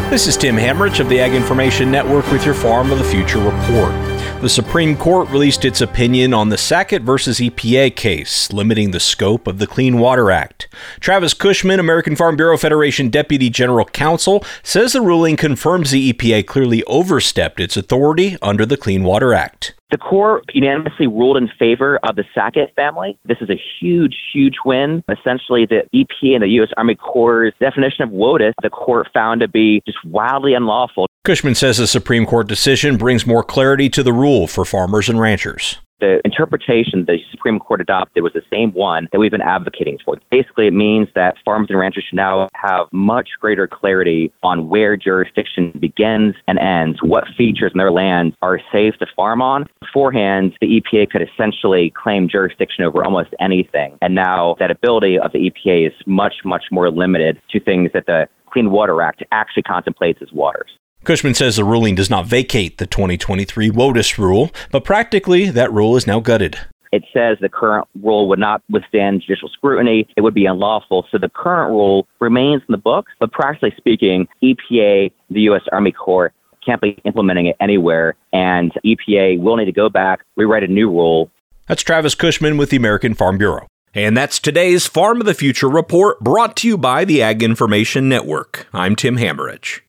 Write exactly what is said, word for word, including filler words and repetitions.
This is Tim Hammerich of the Ag Information Network with your Farm of the Future report. The Supreme Court released its opinion on the Sackett versus E P A case, limiting the scope of the Clean Water Act. Travis Cushman, American Farm Bureau Federation Deputy General Counsel, says the ruling confirms the E P A clearly overstepped its authority under the Clean Water Act. The court unanimously ruled in favor of the Sackett family. This is a huge, huge win. Essentially, the E P A and the U S Army Corps' definition of WOTUS, the court found to be just wildly unlawful. Cushman says the Supreme Court decision brings more clarity to the rule for farmers and ranchers. The interpretation the Supreme Court adopted was the same one that we've been advocating for. Basically, it means that farmers and ranchers should now have much greater clarity on where jurisdiction begins and ends, what features in their land are safe to farm on. Beforehand, the E P A could essentially claim jurisdiction over almost anything. And now that ability of the E P A is much, much more limited to things that the Clean Water Act actually contemplates as waters. Cushman says the ruling does not vacate the twenty twenty-three WOTUS rule, but practically that rule is now gutted. It says the current rule would not withstand judicial scrutiny. It would be unlawful. So the current rule remains in the books, but practically speaking, E P A, the U S Army Corps, can't be implementing it anywhere, and E P A will need to go back, rewrite a new rule. That's Travis Cushman with the American Farm Bureau. And that's today's Farm of the Future report, brought to you by the Ag Information Network. I'm Tim Hammerich.